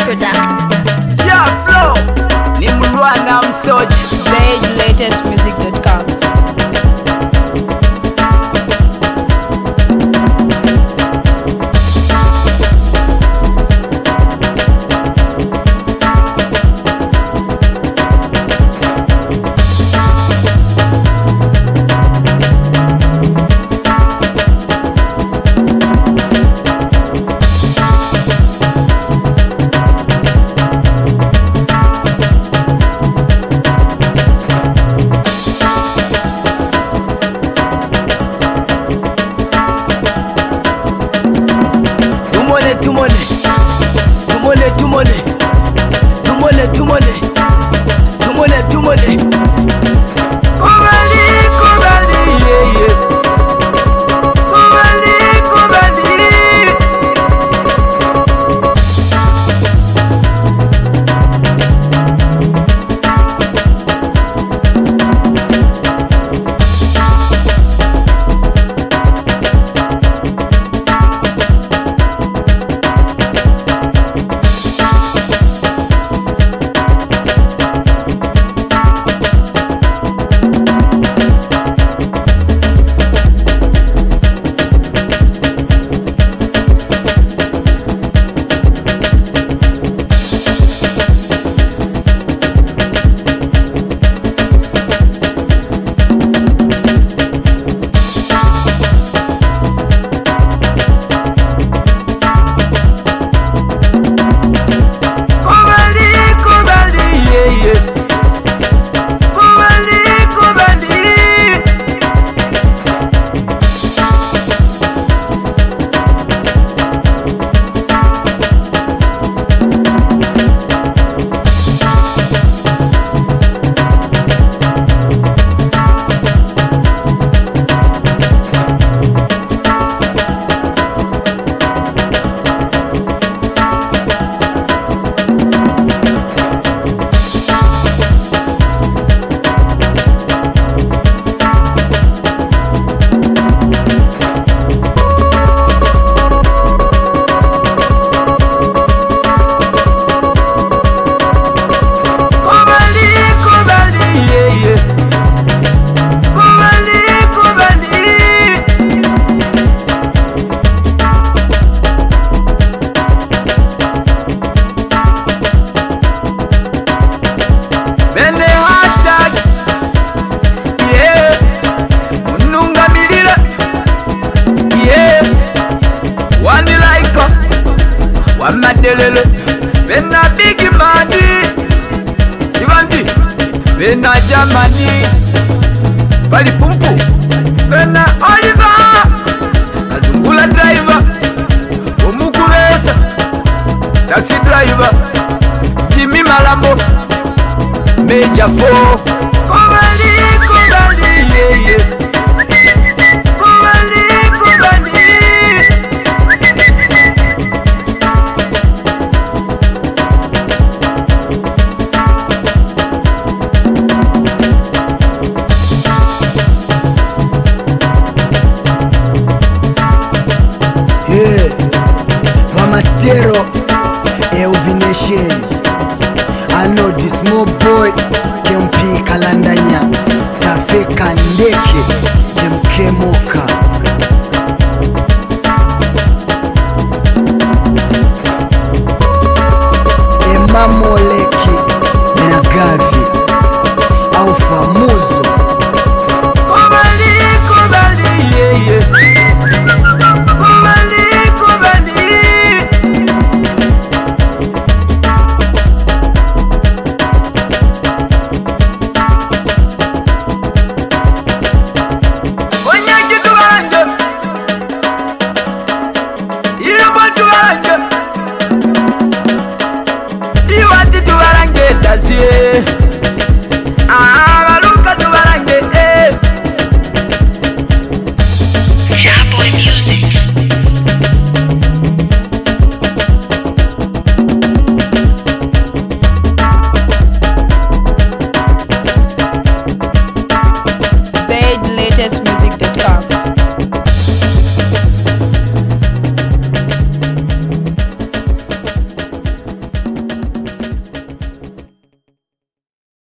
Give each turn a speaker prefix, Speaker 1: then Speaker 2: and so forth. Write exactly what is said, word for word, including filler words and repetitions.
Speaker 1: Production.
Speaker 2: Yeah, flow. Ni Mrwana Msoji.
Speaker 3: Sage latest music dot com.
Speaker 2: Tumone, tumone, tumone, tumone, tumone, tumone, tumone. Kubali, kubali, yeah, yeah. Kubali, kubali. Bene hashtag, yeah. Ununga milira, yeah. One like, one madelele. Bena big money, Sivandi. Bena Germany, Bali Pumpu. Bena Oliver, Azungula driver, Umukuresa, taxi driver, Jimmy Malambo. Major four. Kubali, kubali, yeah, yeah. Kubali, kubali.
Speaker 4: Yeah, Mama Tero, Elvination. I know this small boy can pick Kalandanya, Tafeka Ndeke, Jemke Moka. Emamo Leki, Nagavi, au famoso.
Speaker 2: Kubali, kubali, yeah, yeah. Kubali, kubali. You want to do it and get us here.